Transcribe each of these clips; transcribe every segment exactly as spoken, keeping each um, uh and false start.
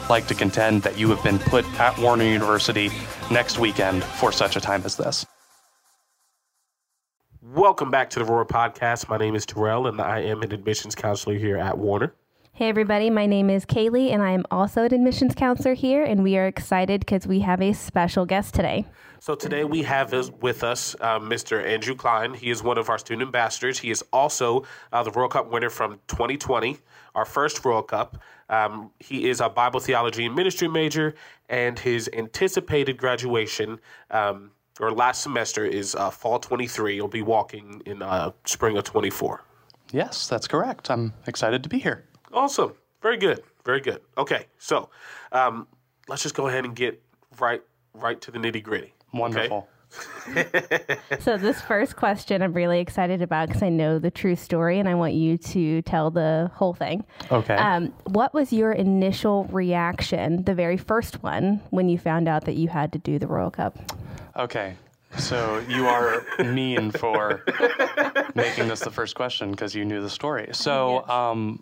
like to contend that you have been put at Warner University next weekend for such a time as this. Welcome back to the Roar Podcast. My name is Terrell, and I am an admissions counselor here at Warner. Hey everybody, my name is Kaylee, and I am also an admissions counselor here, and we are excited because we have a special guest today. So today we have with us uh, Mister Andrew Klein. He is one of our student ambassadors. He is also uh, the Royal Cup winner from twenty twenty, our first Royal Cup. Um, he is a Bible theology and ministry major, and his anticipated graduation um, or last semester is uh, fall twenty-three. He'll be walking in uh, spring of twenty-four. Yes, that's correct. I'm excited to be here. Awesome. Very good. Very good. Okay, so um, let's just go ahead and get right right to the nitty gritty. Wonderful. Okay? So this first question I'm really excited about because I know the true story and I want you to tell the whole thing. Okay. Um, what was your initial reaction, the very first one, when you found out that you had to do the Royal Cup? Okay. So you are mean for making this the first question because you knew the story. So, Yes. um,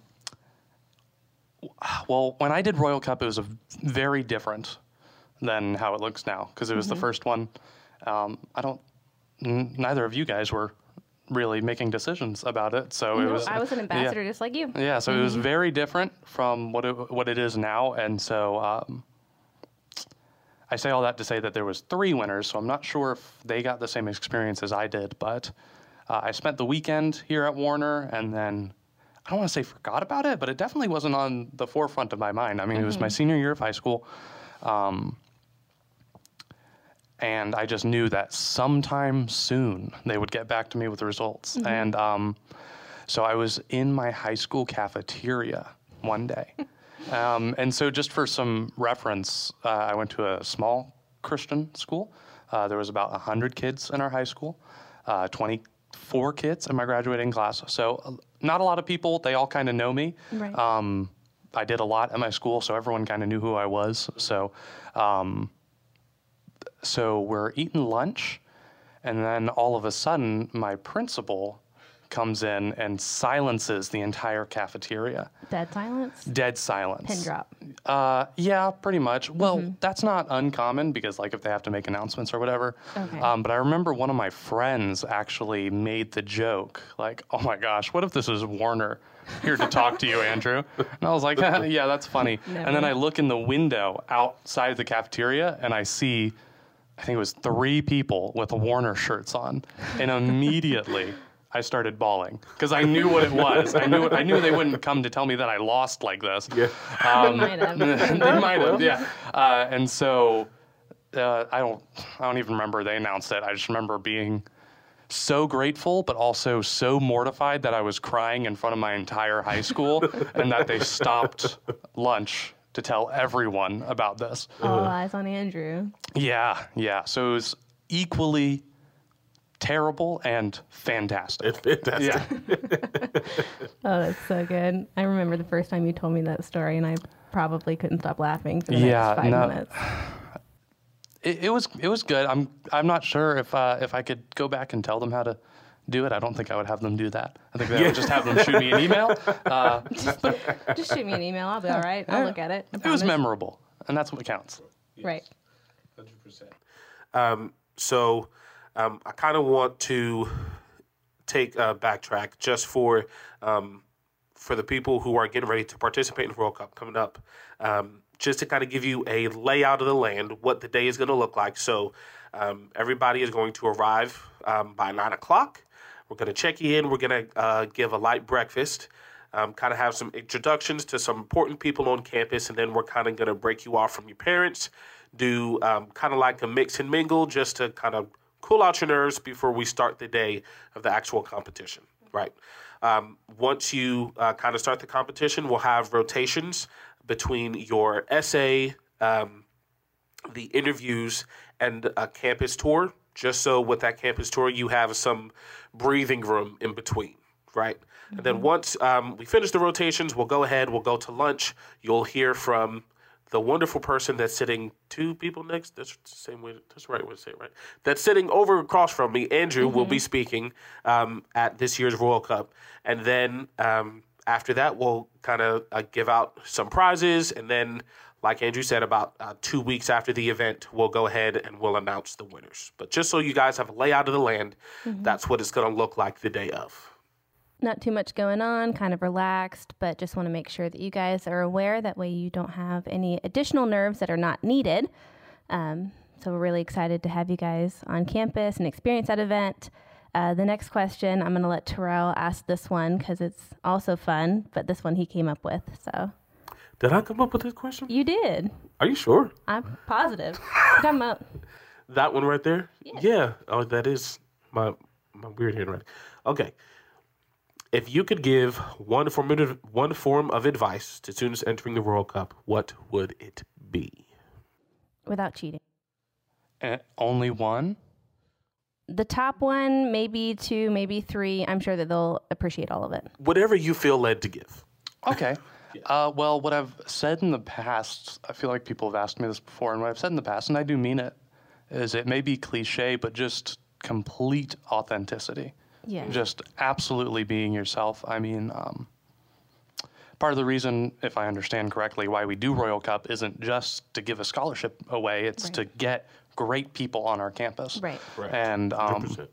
well, when I did Royal Cup, it was a very different than how it looks now because it was Mm-hmm. the first one. Um, I don't. N- neither of you guys were really making decisions about it, so it No, was. I was an ambassador yeah. just like you. Yeah, so it was very different from what it, what it is now, and so um, I say all that to say that there was three winners. So I'm not sure if they got the same experience as I did, but uh, I spent the weekend here at Warner, and then I don't want to say forgot about it, but it definitely wasn't on the forefront of my mind. I mean, it was my senior year of high school. Um, And I just knew that sometime soon they would get back to me with the results. Mm-hmm. And um, so I was in my high school cafeteria one day. um, and so just for some reference, uh, I went to a small Christian school. Uh, there was about one hundred kids in our high school, uh, twenty-four kids in my graduating class. So uh, not a lot of people. They all kind of know me. Right. Um, I did a lot at my school, so everyone kind of knew who I was. So... Um, So we're eating lunch, and then all of a sudden, my principal comes in and silences the entire cafeteria. Dead silence? Dead silence. Pin drop. Uh, yeah, pretty much. Well, that's not uncommon because, like, if they have to make announcements or whatever. Okay. Um, but I remember one of my friends actually made the joke, like, "Oh my gosh, what if this is Warner here to talk to you, Andrew?" And I was like, "Yeah, that's funny." Never. And then I look in the window outside the cafeteria, and I see, I think it was three people with Warner shirts on, and immediately I started bawling because I knew what it was. I knew I knew they wouldn't come to tell me that I lost like this. Yeah. Um, They might have. they might have, yeah. Uh, and so uh, I don't, I don't even remember they announced it. I just remember being so grateful, but also so mortified that I was crying in front of my entire high school, and that they stopped lunch to tell everyone about this. All eyes on Andrew. Yeah, yeah. So it was equally terrible and fantastic. It's fantastic. Yeah. Oh, that's so good. I remember the first time you told me that story, and I probably couldn't stop laughing for the Yeah, next five no. minutes. It, it was it was good. I'm I'm not sure if uh, if I could go back and tell them how to do it. I don't think I would have them do that. I think they would just have them shoot me an email. Uh, Just shoot me an email. I'll be all right. I'll look at it. I it was promise. memorable, and that's what counts. Right. one hundred percent. Um, so um, I kind of want to take a backtrack just for um, for the people who are getting ready to participate in the World Cup coming up, um, just to kind of give you a layout of the land, what the day is going to look like. So um, everybody is going to arrive um, by nine o'clock. We're going to check you in. We're going to uh, give a light breakfast, um, kind of have some introductions to some important people on campus, and then we're kind of going to break you off from your parents, do um, kind of like a mix and mingle just to kind of cool out your nerves before we start the day of the actual competition, right? Um, once you uh, kind of start the competition, we'll have rotations between your essay, um, the interviews, and a campus tour, just so with that campus tour, you have some breathing room in between, right? Mm-hmm. And then once um, we finish the rotations, we'll go ahead, we'll go to lunch. You'll hear from the wonderful person that's sitting two people next. That's the same way. That's the right way to say it, right? That's sitting over across from me. Andrew mm-hmm. will be speaking um, at this year's World Cup. And then um, after that, we'll kind of uh, give out some prizes. And then like Andrew said, about uh, two weeks after the event, we'll go ahead and we'll announce the winners. But just so you guys have a layout of the land, mm-hmm. that's what it's going to look like the day of. Not too much going on, kind of relaxed, but just want to make sure that you guys are aware. That way you don't have any additional nerves that are not needed. Um, so we're really excited to have you guys on campus and experience that event. Uh, the next question, I'm going to let Terrell ask this one because it's also fun, but this one he came up with, so... Did I come up with this question? You did. Are you sure? I'm positive. Come up. That one right there? Yeah. yeah. Oh, that is my my weird handwriting. Okay. If you could give one form of, one form of advice to students entering the World Cup, what would it be? Without cheating. Uh, only one? The top one, maybe two, maybe three. I'm sure that they'll appreciate all of it. Whatever you feel led to give. Okay. Uh, well, what I've said in the past, I feel like people have asked me this before, and what I've said in the past, and I do mean it, is it may be cliche, but just complete authenticity. Yeah. Just absolutely being yourself. I mean, um, part of the reason, if I understand correctly, why we do Royal Cup isn't just to give a scholarship away, it's Right. to get great people on our campus. Right. Right. And um, one hundred percent.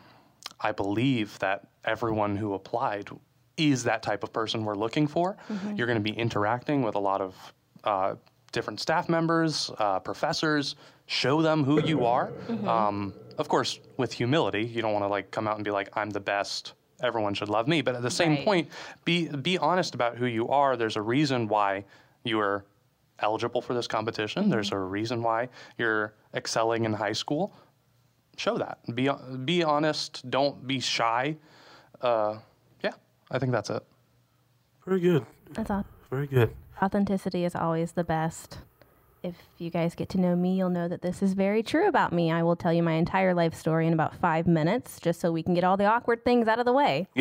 I believe that everyone who applied is that type of person we're looking for. Mm-hmm. You're going to be interacting with a lot of uh, different staff members, uh, professors. Show them who you are. Mm-hmm. Um, of course, with humility. You don't want to like come out and be like, I'm the best. Everyone should love me. But at the same Right. point, be be honest about who you are. There's a reason why you are eligible for this competition. Mm-hmm. There's a reason why you're excelling in high school. Show that. Be be honest. Don't be shy. Uh, I think that's it. Very good. That's all. Very good. Authenticity is always the best. If you guys get to know me, you'll know that this is very true about me. I will tell you my entire life story in about five minutes, just so we can get all the awkward things out of the way. Yeah.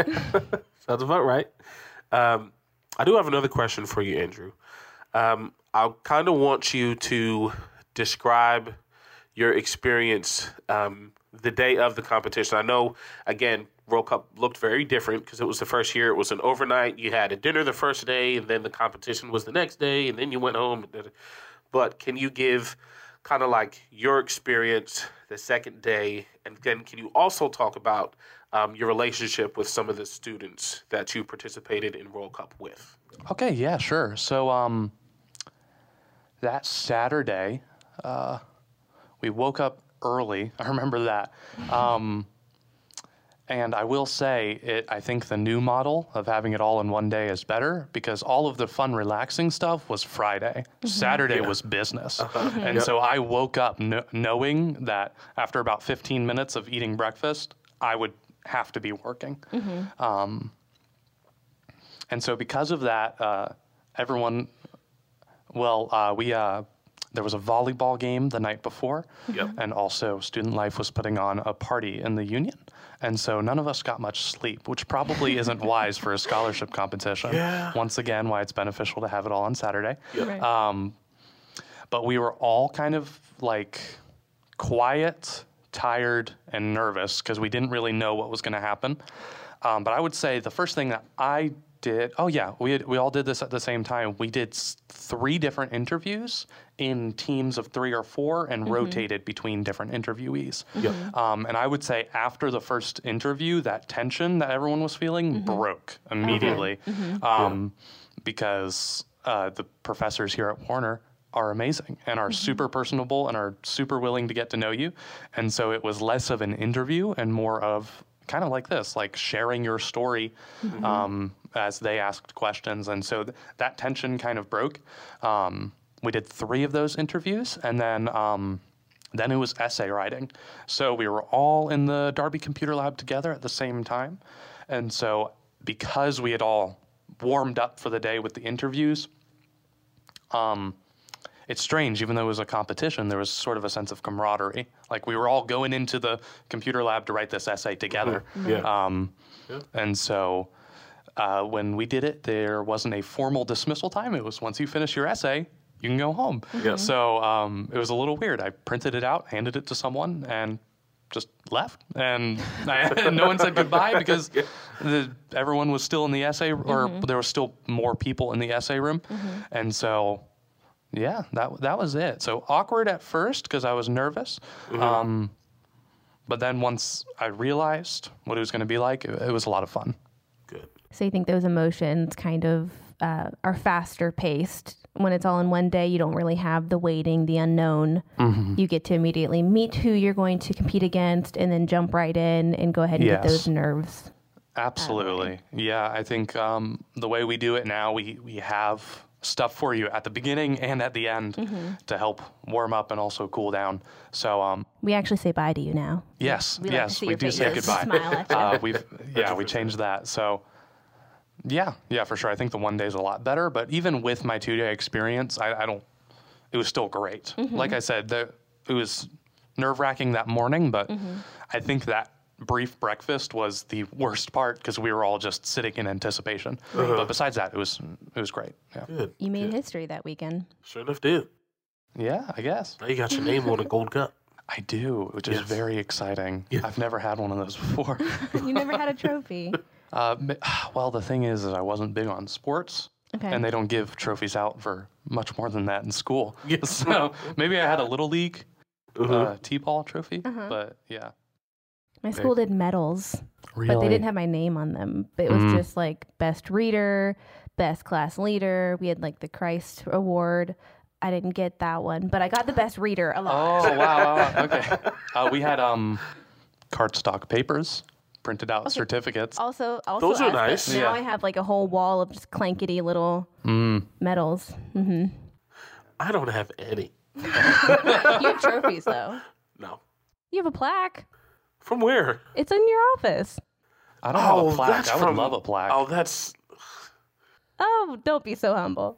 Sounds about right. Um, I do have another question for you, Andrew. Um, I kind of want you to describe your experience um, the day of the competition. I know, again, World Cup looked very different because it was the first year. It was an overnight. You had a dinner the first day, and then the competition was the next day, and then you went home. But can you give kind of like your experience the second day, and then can you also talk about um, your relationship with some of the students that you participated in World Cup with? Okay, yeah, sure. So um, that Saturday, uh, we woke up early. I remember that. Um, And I will say, it. I think the new model of having it all in one day is better because all of the fun, relaxing stuff was Friday. Mm-hmm. Saturday yeah. was business. Uh-huh. Mm-hmm. And yep. so I woke up kn- knowing that after about fifteen minutes of eating breakfast, I would have to be working. Mm-hmm. Um, and so because of that, uh, everyone, well, uh, we... Uh, There was a volleyball game the night before, yep. and also Student Life was putting on a party in the Union. And so none of us got much sleep, which probably isn't wise for a scholarship competition. Yeah. Once again, why it's beneficial to have it all on Saturday. Yep. Right. Um, but we were all kind of like quiet, tired, and nervous because we didn't really know what was going to happen. Um, but I would say the first thing that I did, oh yeah, we had, we all did this at the same time. We did s- three different interviews in teams of three or four and mm-hmm. rotated between different interviewees. Yep. Um, and I would say after the first interview, that tension that everyone was feeling mm-hmm. broke immediately Mm-hmm. um, yeah. because uh, the professors here at Warner are amazing and are mm-hmm. super personable and are super willing to get to know you. And so it was less of an interview and more of kind of like this, like sharing your story mm-hmm. um, as they asked questions. And so th- that tension kind of broke. Um, we did three of those interviews, and then um, then it was essay writing. So we were all in the Darby Computer Lab together at the same time. And so because we had all warmed up for the day with the interviews, um, it's strange, even though it was a competition, there was sort of a sense of camaraderie. Like we were all going into the computer lab to write this essay together. Mm-hmm. Yeah. Um, yeah. And so uh, when we did it, there wasn't a formal dismissal time. It was once you finish your essay, you can go home. Yeah. So um, it was a little weird. I printed it out, handed it to someone, and just left. And I, no one said goodbye because yeah. the, everyone was still in the essay, or mm-hmm. there were still more people in the essay room. Mm-hmm. And so yeah, that that was it. So awkward at first because I was nervous. Mm-hmm. Um, but then once I realized what it was going to be like, it, it was a lot of fun. Good. So you think those emotions kind of uh, are faster paced when it's all in one day? You don't really have the waiting, the unknown. Mm-hmm. You get to immediately meet who you're going to compete against and then jump right in and go ahead and yes. get those nerves. Absolutely. Yeah, I think um, the way we do it now, we, we have stuff for you at the beginning and at the end mm-hmm. to help warm up and also cool down. So um, we actually say bye to you now. Yes, we yes, like we do faces. say goodbye. Smile at you. Uh, we've yeah, we changed that. So yeah, yeah, for sure. I think the one day is a lot better. But even with my two day experience, I, I don't. It was still great. Mm-hmm. Like I said, the, it was nerve wracking that morning, but mm-hmm. I think that brief breakfast was the worst part because we were all just sitting in anticipation. Uh-huh. But besides that, it was it was great. Yeah. Good. You made good. history that weekend. Sure enough, did. Yeah, I guess. Now you got your name on a gold cup. I do, which yes. is very exciting. Yeah. I've never had one of those before. You never had a trophy. Uh, well, the thing is, is I wasn't big on sports. Okay. And they don't give trophies out for much more than that in school. Yes. So maybe I had a little league uh-huh. uh, T-ball trophy, uh-huh. but yeah. My school did medals, really? But they didn't have my name on them. But it was mm. just like best reader, best class leader. We had like the Christ Award. I didn't get that one, but I got the best reader a lot. Oh, wow. wow. Okay. Uh, we had um, cardstock papers, printed out okay. certificates. Also, also those are nice. Now yeah. I have like a whole wall of just clankety little mm. medals. Mm-hmm. I don't have any. You have trophies, though. No. You have a plaque. From where? It's in your office. I don't oh, have a plaque. I would from, love a plaque. Oh, that's... Oh, don't be so humble.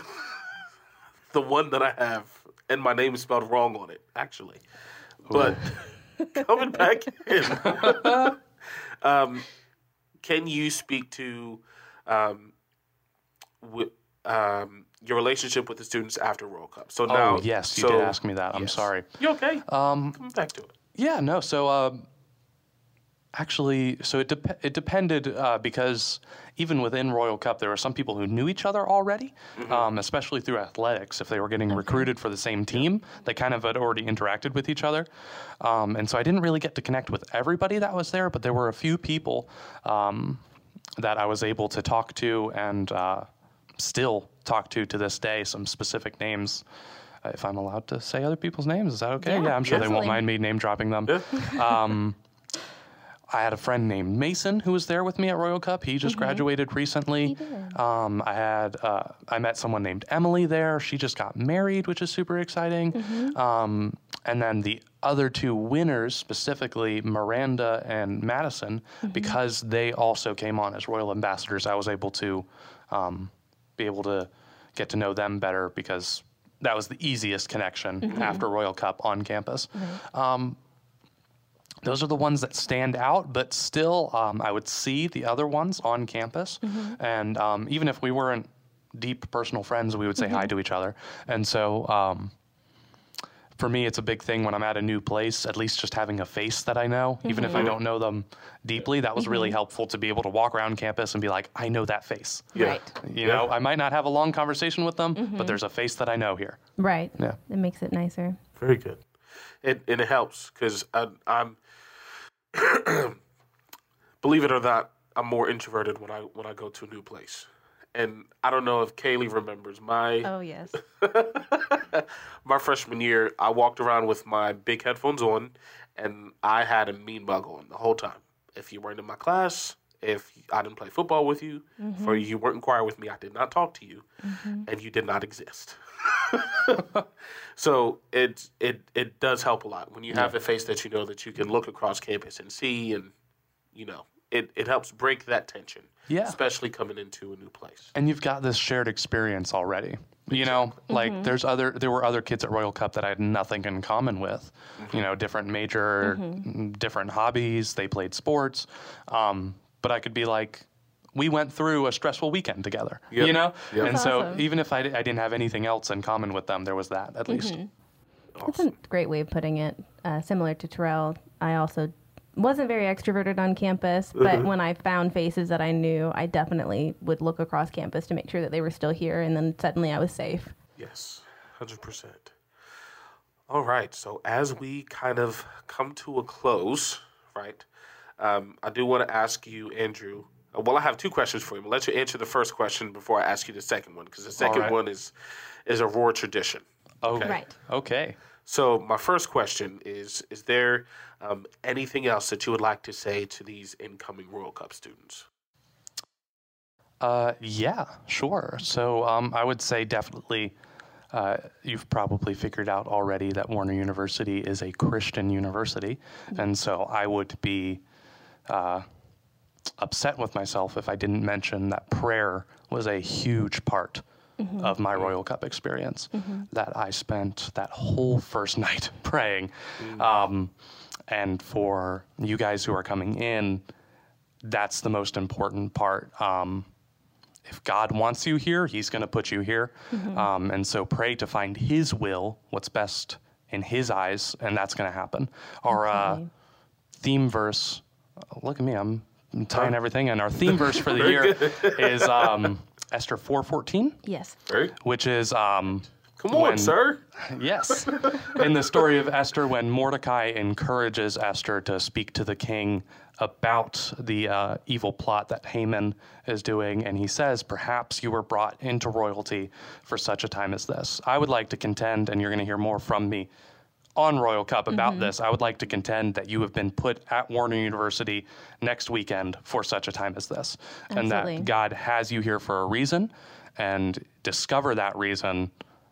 The one that I have, and my name is spelled wrong on it, actually. But coming back in, um, can you speak to um, w- um, your relationship with the students after World Cup? So now, oh, yes, you so, did ask me that. I'm yes. sorry. You okay? Um, coming back to it. Yeah, no, so... Um, Actually, so it de- it depended uh, because even within Royal Cup, there were some people who knew each other already, mm-hmm. um, especially through athletics. If they were getting okay. recruited for the same team, they kind of had already interacted with each other. Um, and so I didn't really get to connect with everybody that was there, but there were a few people um, that I was able to talk to and uh, still talk to to this day, some specific names. Uh, if I'm allowed to say other people's names, is that okay? Yeah, yeah I'm sure absolutely. They won't mind me name dropping them. Yeah. um, I had a friend named Mason who was there with me at Royal Cup. He just mm-hmm. graduated recently. He did. Um, I had uh, I met someone named Emily there. She just got married, which is super exciting. Mm-hmm. Um, and then the other two winners, specifically Miranda and Madison, mm-hmm. because they also came on as Royal Ambassadors, I was able to um, be able to get to know them better because that was the easiest connection mm-hmm. after Royal Cup on campus. Mm-hmm. Um, Those are the ones that stand out, but still, um, I would see the other ones on campus. Mm-hmm. And um, even if we weren't deep personal friends, we would say mm-hmm. hi to each other. And so um, for me, it's a big thing when I'm at a new place, at least just having a face that I know, mm-hmm. even if I don't know them deeply. That was mm-hmm. really helpful to be able to walk around campus and be like, I know that face. Yeah. Right. You know, I might not have a long conversation with them, mm-hmm. but there's a face that I know here. Right. Yeah. It makes it nicer. Very good. It, and it helps because I'm... believe it or not, I'm more introverted when I when I go to a new place. And I don't know if Kaylee remembers my oh yes my freshman year. I walked around with my big headphones on, and I had a mean mug on the whole time. If you weren't in my class, if I didn't play football with you, mm-hmm. or you weren't inquiring with me, I did not talk to you, mm-hmm. and you did not exist. So it it it does help a lot when you have yeah. a face that you know that you can look across campus and see, and you know it, it helps break that tension. Yeah, especially coming into a new place. And you've got this shared experience already. You know, mm-hmm. like there's other there were other kids at Royal Cup that I had nothing in common with. Mm-hmm. You know, different major, mm-hmm. different hobbies. They played sports, um, but I could be like, we went through a stressful weekend together, yep. you know? Yep. And so awesome. even if I, I didn't have anything else in common with them, there was that at least. Mm-hmm. Awesome. That's a great way of putting it. Uh, similar to Terrell, I also wasn't very extroverted on campus, but mm-hmm. when I found faces that I knew, I definitely would look across campus to make sure that they were still here, and then suddenly I was safe. Yes. hundred percent. All right. So as we kind of come to a close, right? Um, I do want to ask you, Andrew. uh, Well, I have two questions for you. I'll let you answer the first question before I ask you the second one, because the second right. one is is a Roar tradition. Oh, Right. Okay. So my first question is: Is there um, anything else that you would like to say to these incoming Royal Cup students? Uh, yeah, sure. So um, I would say definitely, uh, you've probably figured out already that Warner University is a Christian university, and so I would be uh, upset with myself if I didn't mention that prayer was a huge part of my Royal Cup experience. That I spent that whole first night praying, um, and for you guys who are coming in, that's the most important part. Um, If God wants you here, he's going to put you here. Um, and so pray to find his will, what's best in his eyes, and that's going to happen. Our uh, Okay. theme verse, look at me, I'm tying Huh? everything in. Our theme verse for the Very year good. is um, Esther four fourteen, Yes. Very. which is... Um, Come on, when- sir. Yes. In the story of Esther, when Mordecai encourages Esther to speak to the king about the uh, evil plot that Haman is doing, and he says, perhaps you were brought into royalty for such a time as this. I would like to contend, and you're going to hear more from me on Royal Cup about this, I would like to contend that you have been put at Warner University next weekend for such a time as this. And Absolutely. that God has you here for a reason, and discover that reason,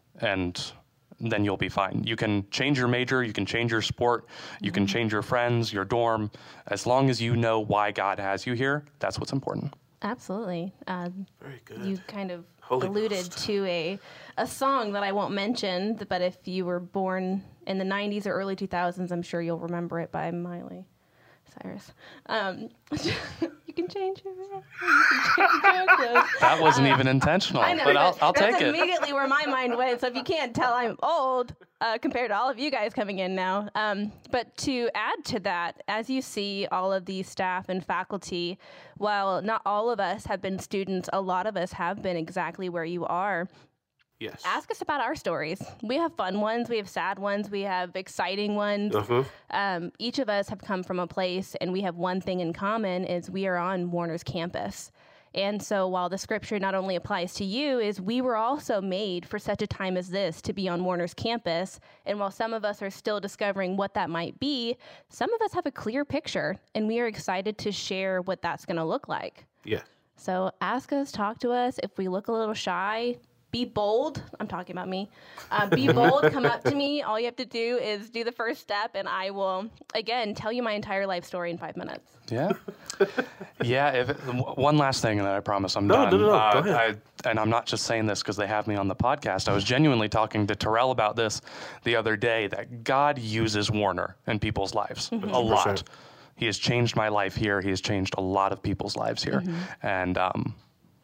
and then you'll be fine. You can change your major, you can change your sport, you can change your friends, your dorm. As long as you know why God has you here, that's what's important. Absolutely. Uh, Very good. you kind of Holy alluded Ghost. to a a song that I won't mention, but if you were born in the nineties or early two thousands, I'm sure you'll remember it by Miley Cyrus. Um, you can change your you can change your clothes. That wasn't even intentional, I know, but I'll, that- I'll that's take it. immediately where my mind went. So if you can't tell, I'm old uh, compared to all of you guys coming in now. Um, but to add to that, as you see all of these staff and faculty, while not all of us have been students, a lot of us have been exactly where you are. Yes. Ask us about our stories. We have fun ones, we have sad ones, we have exciting ones. Uh-huh. Um, each of us have come from a place, and we have one thing in common: is we are on Warner's campus. And so while the scripture not only applies to you, is we were also made for such a time as this to be on Warner's campus. And while some of us are still discovering what that might be, some of us have a clear picture, and we are excited to share what that's going to look like. Yeah. So ask us, talk to us. If we look a little shy, be bold. I'm talking about me. Uh, be bold. Come up to me. All you have to do is do the first step, and I will, again, tell you my entire life story in five minutes. Yeah. Yeah. If it, w- one last thing, and then I promise I'm No, done. no, no, no. Uh, Go ahead. I, and I'm not just saying this because they have me on the podcast. I was genuinely talking to Terrell about this the other day, that God uses Warner in people's lives a lot. one hundred percent. He has changed my life here. He has changed a lot of people's lives here. And um,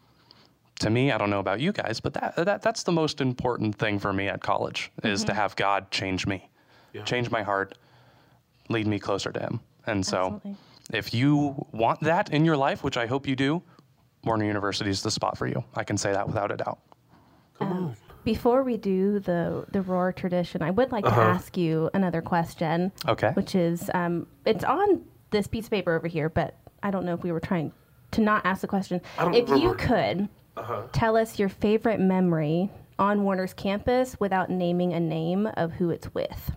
to me, I don't know about you guys, but that, that that's the most important thing for me at college, is to have God change me, Yeah. change my heart, lead me closer to him. And so Absolutely. if you want that in your life, which I hope you do, Warner University is the spot for you. I can say that without a doubt. Um, before we do the the roar tradition, I would like Uh-huh. to ask you another question. Okay. Which is, um, it's on this piece of paper over here, but I don't know if we were trying to not ask the question. I don't If you remember. could Uh-huh. tell us your favorite memory on Warner's campus without naming a name of who it's with.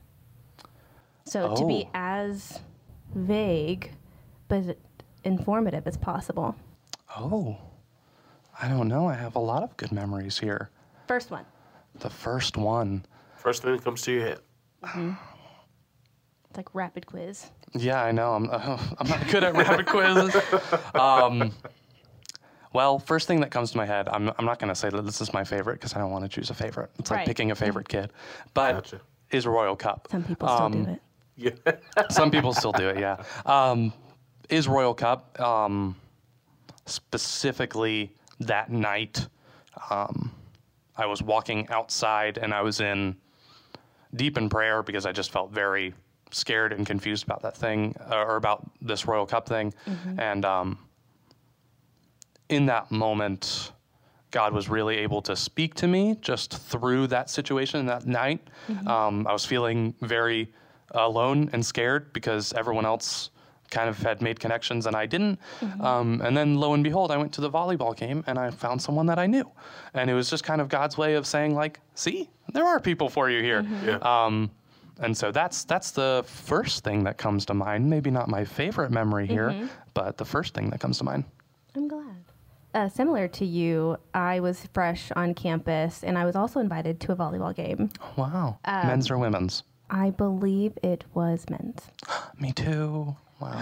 So to be Oh. as vague but informative as possible. Oh, I don't know. I have a lot of good memories here. First one. The first one. First thing that comes to your head. It's like rapid quiz. Yeah, I know. I'm uh, I'm not good at rapid quizzes. Um, well, first thing that comes to my head, I'm I'm not going to say that this is my favorite because I don't want to choose a favorite. It's like Right. picking a favorite kid, but Gotcha. is Royal Cup. Some people still Um, do it. Yeah. Some people still do it, yeah. Um, is Royal Cup, um, specifically that night, um, I was walking outside and I was in deep in prayer because I just felt very scared and confused about that thing, uh, or about this Royal Cup thing. And um, in that moment, God was really able to speak to me just through that situation that night. Mm-hmm. Um, I was feeling very alone and scared because everyone else kind of had made connections and I didn't. Mm-hmm. Um, and then lo and behold, I went to the volleyball game and I found someone that I knew. And it was just kind of God's way of saying, like, see, there are people for you here. Mm-hmm. Yeah. Um, and so that's that's the first thing that comes to mind. Maybe not my favorite memory here, mm-hmm. but the first thing that comes to mind. I'm glad. Uh, similar to you, I was fresh on campus and I was also invited to a volleyball game. Oh, wow. Um, men's or women's? I believe it was men's. Me too. Wow.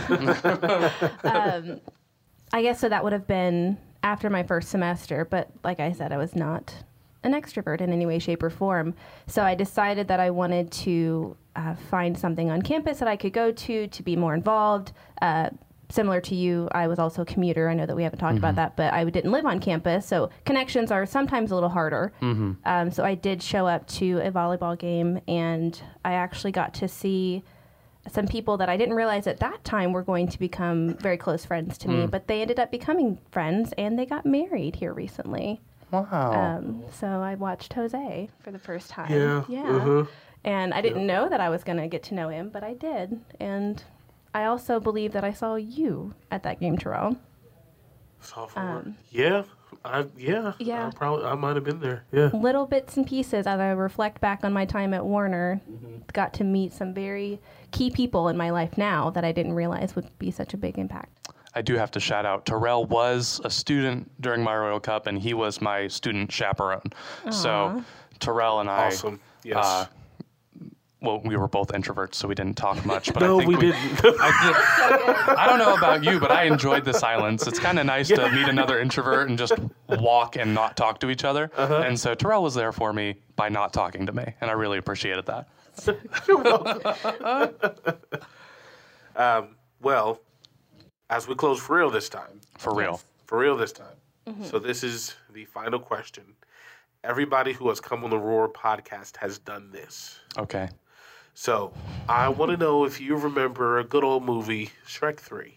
um, I guess so that would have been after my first semester, but like I said, I was not an extrovert in any way, shape, or form. So I decided that I wanted to uh, find something on campus that I could go to to be more involved. Uh, similar to you, I was also a commuter. I know that we haven't talked mm-hmm. about that, but I didn't live on campus, so connections are sometimes a little harder. Mm-hmm. Um, so I did show up to a volleyball game, and I actually got to see some people that I didn't realize at that time were going to become very close friends to mm. me, but they ended up becoming friends, and they got married here recently. Wow. Um, so I watched Jose for the first time. Yeah. Yeah. Uh-huh. And I didn't yeah. know that I was going to get to know him, but I did. And I also believe that I saw you at that game, Terrell. Um, yeah. I, yeah, yeah. I probably I might have been there. Yeah, little bits and pieces as I reflect back on my time at Warner. Mm-hmm. Got to meet some very key people in my life now that I didn't realize would be such a big impact. I do have to shout out. Terrell was a student during my Royal Cup, and he was my student chaperone. Aww. So Terrell and I, awesome. Yes. Uh, well, we were both introverts, so we didn't talk much. But no, I think we, we didn't. I, did, I don't know about you, but I enjoyed the silence. It's kind of nice yeah. to meet another introvert and just walk and not talk to each other. Uh-huh. And so Terrell was there for me by not talking to me, and I really appreciated that. You're welcome. um, well, as we close for real this time. For real. Yes. For real this time. Mm-hmm. So this is the final question. Everybody who has come on the Roar podcast has done this. Okay. So, I want to know if you remember a good old movie, Shrek three.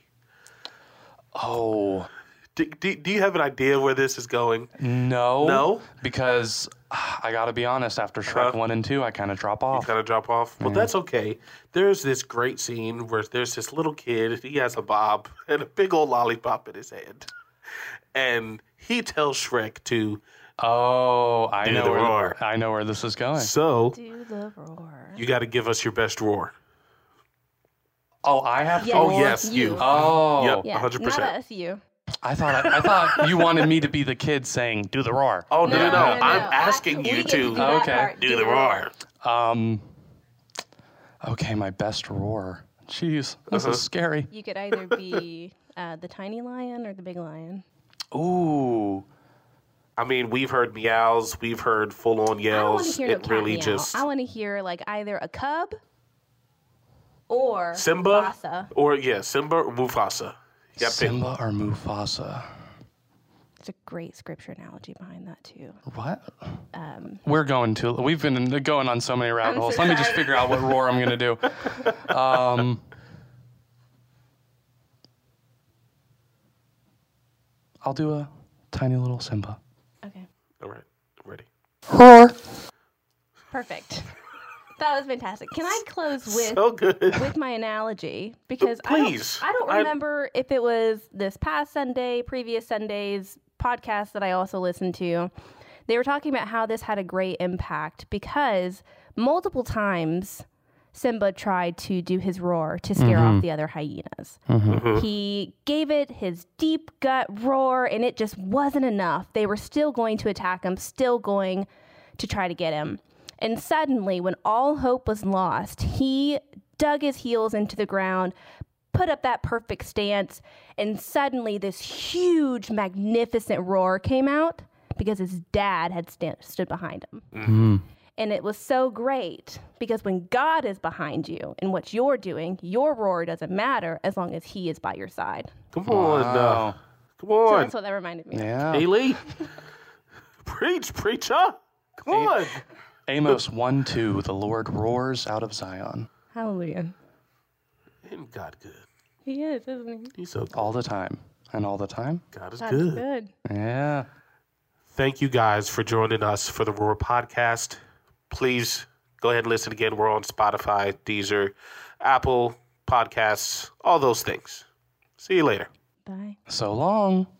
Oh. Do, do, do you have an idea where this is going? No. No? Because uh, I got to be honest, after Shrek uh, one and two, I kind of drop off. You kind of drop off? Well, mm. that's okay. There's this great scene where there's this little kid, he has a bob and a big old lollipop in his hand. And he tells Shrek to... Oh, I do know the where roar. I know where this is going. So, do the roar. You got to give us your best roar. Oh, I have to. Yes, oh, yes, you. you. Oh, yep, yeah, one hundred percent. Not us, you. I thought I, I thought you wanted me to be the kid saying, "Do the roar." Oh no, no, no! no, no, no. I'm asking we you get to to do that okay. part. do the roar. Um. Okay, my best roar. Jeez, this uh-huh. is scary. You could either be uh, the tiny lion or the big lion. Ooh. I mean, we've heard meows, we've heard full-on yells. I it no really meow. just. I want to hear like either a cub or Simba, Mufasa. or yeah, Simba or Mufasa. Yeah, Simba pick. or Mufasa. There's a great scripture analogy behind that too. What? Um, We're going to. We've been going on so many rabbit holes. Let me just figure out what roar I'm going to do. Um. I'll do a tiny little Simba. Okay. All right. I'm ready. Roar. Perfect. That was fantastic. Can I close with so good. with my analogy? Because Please. I don't, I don't remember I... if it was this past Sunday, previous Sunday's podcast that I also listened to. They were talking about how this had a great impact because multiple times Simba tried to do his roar to scare mm-hmm. off the other hyenas. Mm-hmm. Mm-hmm. He gave it his deep gut roar, and it just wasn't enough. They were still going to attack him, still going to try to get him. And suddenly, when all hope was lost, he dug his heels into the ground, put up that perfect stance, and suddenly this huge, magnificent roar came out because his dad had stand, stood behind him. Mm-hmm. And it was so great because when God is behind you and what you're doing, your roar doesn't matter as long as he is by your side. Come on. Wow. Uh, come on. So that's what that reminded me yeah. of. Haley. Preach, preacher. Come A- on. Amos one two, the Lord roars out of Zion. Hallelujah. Isn't God good? He is, isn't he? He's so good. All the time. And all the time? God is That's good. good. Yeah. thank you guys for joining us for the Roar Podcast. Please go ahead and listen again. We're on Spotify, Deezer, Apple Podcasts, all those things. See you later. Bye. So long.